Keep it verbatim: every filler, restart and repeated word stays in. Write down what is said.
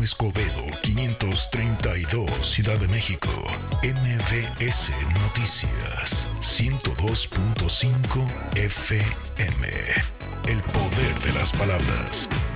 Escobedo, quinientos treinta y dos, Ciudad de México. M B S Noticias, ciento dos punto cinco F M. El poder de las palabras.